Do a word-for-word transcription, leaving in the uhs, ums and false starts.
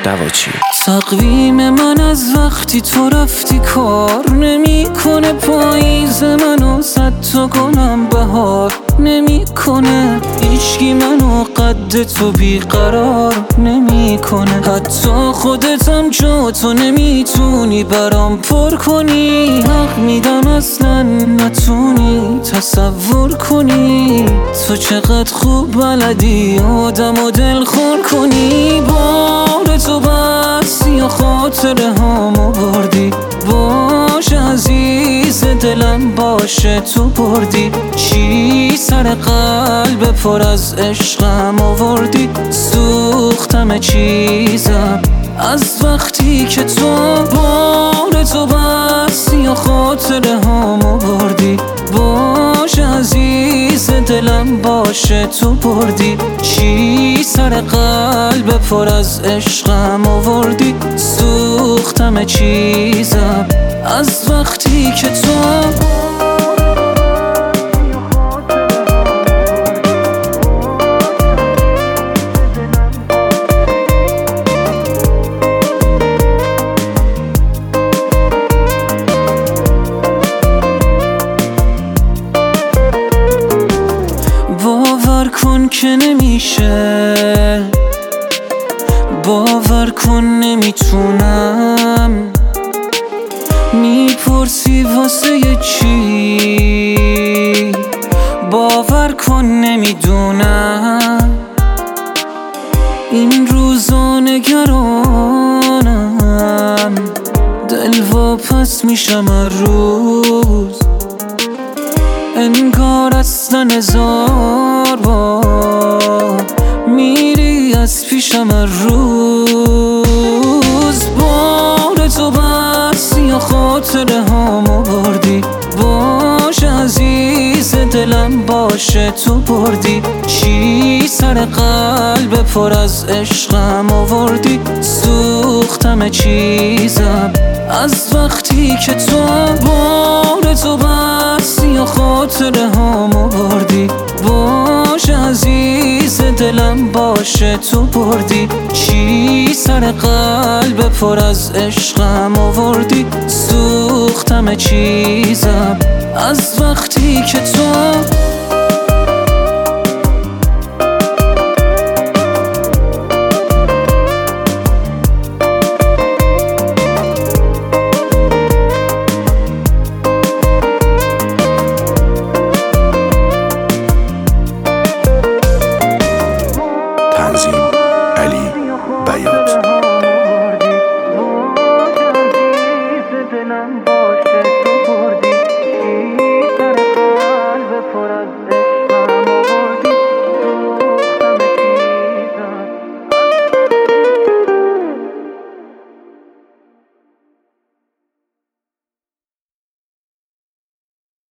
دواچی. تقویم من از وقتی تو رفتی کار نمیکنه، پاییز منو زد تا کنم بهار نمیکنه، هیچکی منو قد تو بیقرار نمیکنه، حتی خودتم جا تو نمیتونی برام پر کنی، حق میدم اصلا نتونی تصور کنی، تو چقدر خوب بلدی آدم و دل خور کنی، بار تو بس یا خاطره هامو بردی، باش عزیز دلم باشه تو بردی، چی سر قلب پر از عشقم آوردی، سوختم چیزم از وقتی که تو بار تو بس یا خاطره هامو بردی، باش عزیز دلم باشه تو بردی، چی سر قلب پر از عشقم آوردی، سوختم چیزم از وقتی که تو باور کن که نمیشه، باور کن نمیتونم، میپرسی واسه چی، باور کن نمیدونم، این روزا نگرانم، دل واپس میشم هر روز، انگار اصلا هزار بار میری از پیشم هر روز، بار تو بس یا خاطره هامو بردی، باش عزیز دلم باشه تو بردی، چی سر قلب پر از عشقم آوردی، سوختم چیزم از وقتی که تو بار تو بس یا خاطره هامو بردی، باش عزیز دلم باشه تو بردی، چی سر قلب پر از عشقم آوردی، سوختم چیزم از وقتی که تو